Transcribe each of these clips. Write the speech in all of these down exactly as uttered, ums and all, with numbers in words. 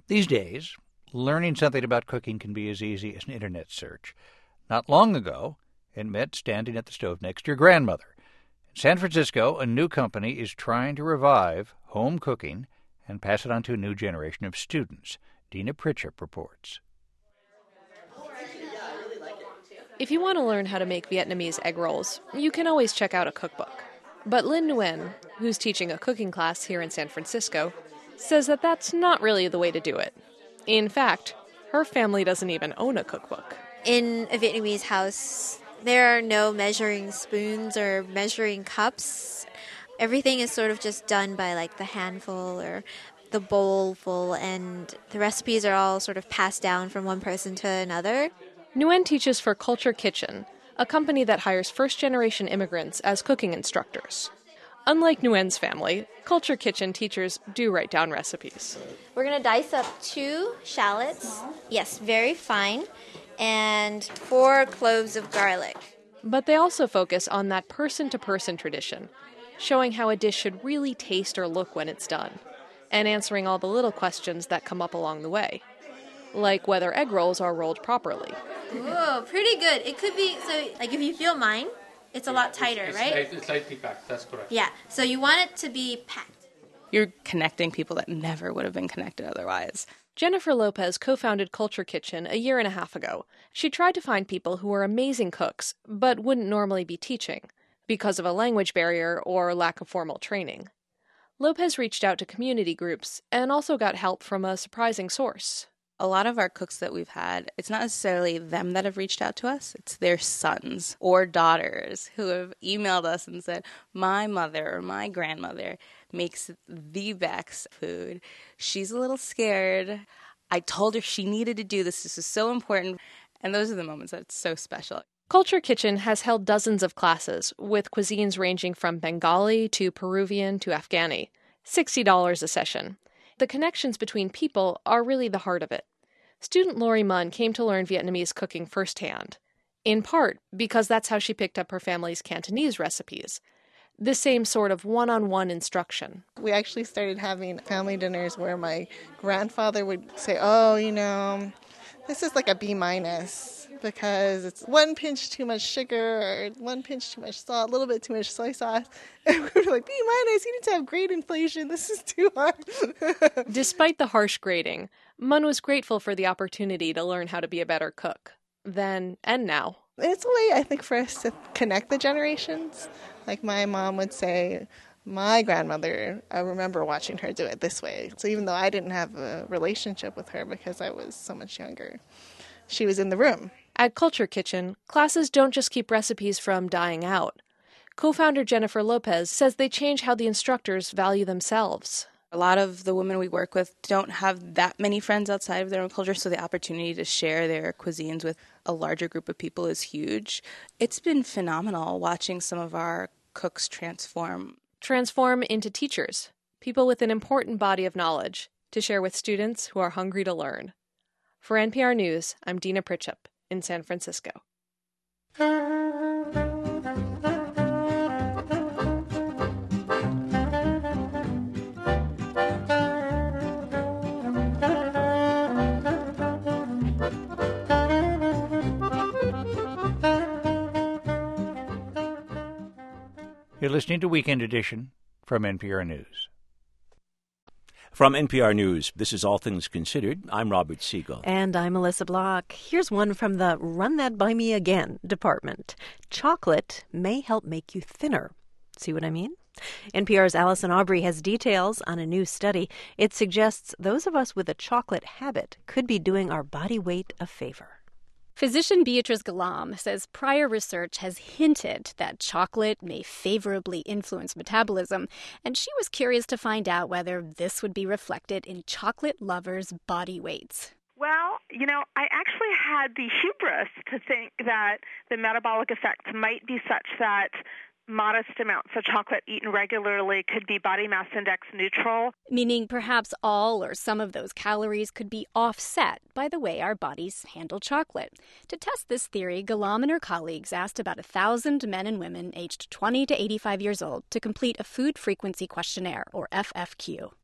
These days, learning something about cooking can be as easy as an internet search. Not long ago, it meant standing at the stove next to your grandmother. In San Francisco, a new company is trying to revive home cooking and pass it on to a new generation of students. Dina Pritchett reports. If you want to learn how to make Vietnamese egg rolls, you can always check out a cookbook. But Lynn Nguyen, who's teaching a cooking class here in San Francisco, says that that's not really the way to do it. In fact, her family doesn't even own a cookbook. In a Vietnamese house, there are no measuring spoons or measuring cups. Everything is sort of just done by like the handful or the bowl full, and the recipes are all sort of passed down from one person to another. Nguyen teaches for Culture Kitchen, a company that hires first-generation immigrants as cooking instructors. Unlike Nguyen's family, Culture Kitchen teachers do write down recipes. We're going to dice up two shallots, yes, very fine, and four cloves of garlic. But they also focus on that person-to-person tradition, showing how a dish should really taste or look when it's done, and answering all the little questions that come up along the way, like whether egg rolls are rolled properly. Ooh, pretty good. It could be, so like if you feel mine, it's a lot tighter, it's, right? It's, it's lightly packed, that's correct. Yeah, so you want it to be packed. You're connecting people that never would have been connected otherwise. Jennifer Lopez co-founded Culture Kitchen a year and a half ago. She tried to find people who were amazing cooks, but wouldn't normally be teaching, because of a language barrier or lack of formal training. Lopez reached out to community groups and also got help from a surprising source. A lot of our cooks that we've had, it's not necessarily them that have reached out to us. It's their sons or daughters who have emailed us and said, my mother or my grandmother makes the best food. She's a little scared. I told her she needed to do this. This is so important. And those are the moments that's so special. Culture Kitchen has held dozens of classes, with cuisines ranging from Bengali to Peruvian to Afghani. sixty dollars a session. The connections between people are really the heart of it. Student Lori Munn came to learn Vietnamese cooking firsthand, in part because that's how she picked up her family's Cantonese recipes. The same sort of one-on-one instruction. We actually started having family dinners where my grandfather would say, oh, you know, this is like a B minus because it's one pinch too much sugar or one pinch too much salt, a little bit too much soy sauce. And we were like, B minus, you need to have grade inflation. This is too hard. Despite the harsh grading, Munn was grateful for the opportunity to learn how to be a better cook. Then and now. It's a way, I think, for us to connect the generations. Like my mom would say, my grandmother, I remember watching her do it this way. So even though I didn't have a relationship with her because I was so much younger, she was in the room. At Culture Kitchen, classes don't just keep recipes from dying out. Co-founder Jennifer Lopez says they change how the instructors value themselves. A lot of the women we work with don't have that many friends outside of their own culture, so the opportunity to share their cuisines with a larger group of people is huge. It's been phenomenal watching some of our cooks transform. Transform into teachers, people with an important body of knowledge to share with students who are hungry to learn. For N P R News, I'm Dina Pritchett in San Francisco. You're listening to Weekend Edition from N P R News. From N P R News, this is All Things Considered. I'm Robert Siegel. And I'm Melissa Block. Here's one from the Run That By Me Again department. Chocolate may help make you thinner. See what I mean? N P R's Allison Aubrey has details on a new study. It suggests those of us with a chocolate habit could be doing our body weight a favor. Physician Beatrice Galam says prior research has hinted that chocolate may favorably influence metabolism, and she was curious to find out whether this would be reflected in chocolate lovers' body weights. Well, you know, I actually had the hubris to think that the metabolic effects might be such that modest amounts of chocolate eaten regularly could be body mass index neutral. Meaning perhaps all or some of those calories could be offset by the way our bodies handle chocolate. To test this theory, Galam and her colleagues asked about one thousand men and women aged twenty to eighty-five years old to complete a food frequency questionnaire, or F F Q.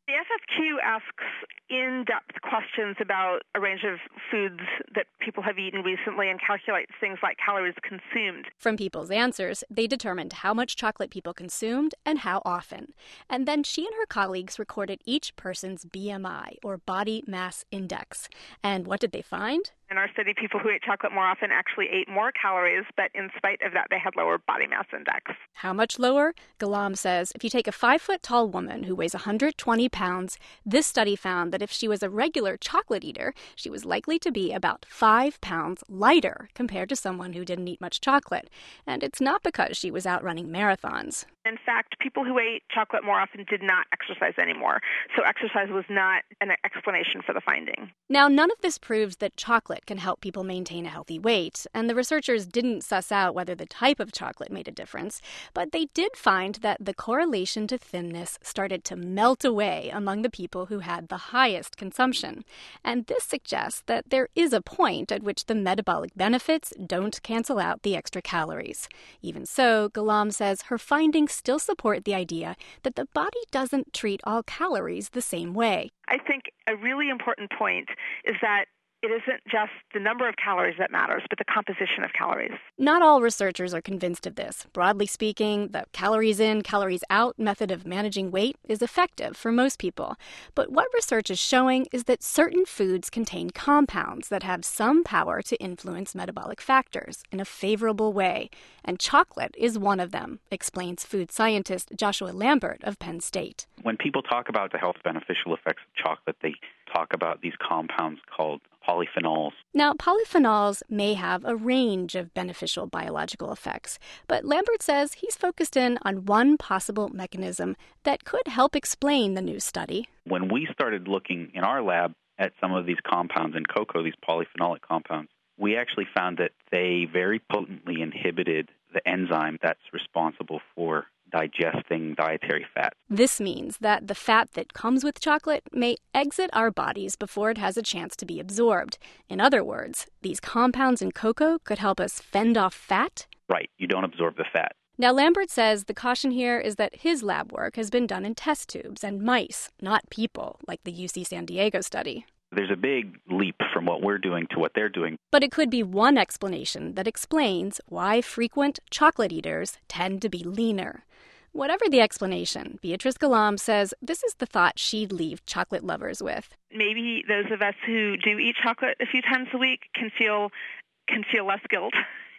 The F F Q asks in-depth questions about a range of foods that people have eaten recently and calculates things like calories consumed. From people's answers, they determined how much chocolate people consumed and how often. And then she and her colleagues recorded each person's B M I, or body mass index. And what did they find? In our study, people who ate chocolate more often actually ate more calories, but in spite of that, they had lower body mass index. How much lower? Ghulam says if you take a five-foot-tall woman who weighs one hundred twenty pounds, this study found that if she was a regular chocolate eater, she was likely to be about five pounds lighter compared to someone who didn't eat much chocolate. And it's not because she was out running marathons. In fact, people who ate chocolate more often did not exercise anymore, so exercise was not an explanation for the finding. Now, none of this proves that chocolate can help people maintain a healthy weight, and the researchers didn't suss out whether the type of chocolate made a difference, but they did find that the correlation to thinness started to melt away among the people who had the highest consumption. And this suggests that there is a point at which the metabolic benefits don't cancel out the extra calories. Even so, Ghulam says her findings still support the idea that the body doesn't treat all calories the same way. I think a really important point is that it isn't just the number of calories that matters, but the composition of calories. Not all researchers are convinced of this. Broadly speaking, the calories in, calories out method of managing weight is effective for most people. But what research is showing is that certain foods contain compounds that have some power to influence metabolic factors in a favorable way. And chocolate is one of them, explains food scientist Joshua Lambert of Penn State. When people talk about the health beneficial effects of chocolate, they talk about these compounds called polyphenols. Now, polyphenols may have a range of beneficial biological effects, but Lambert says he's focused in on one possible mechanism that could help explain the new study. When we started looking in our lab at some of these compounds in cocoa, these polyphenolic compounds, we actually found that they very potently inhibited the enzyme that's responsible for digesting dietary fat. This means that the fat that comes with chocolate may exit our bodies before it has a chance to be absorbed. In other words, these compounds in cocoa could help us fend off fat? Right, you don't absorb the fat. Now, Lambert says the caution here is that his lab work has been done in test tubes and mice, not people, like the U C San Diego study. There's a big leap from what we're doing to what they're doing. But it could be one explanation that explains why frequent chocolate eaters tend to be leaner. Whatever the explanation, Beatrice Ghulam says this is the thought she'd leave chocolate lovers with. Maybe those of us who do eat chocolate a few times a week can feel can feel less guilt.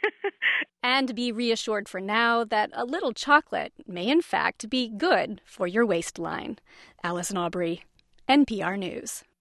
And be reassured for now that a little chocolate may in fact be good for your waistline. Allison Aubrey, N P R News.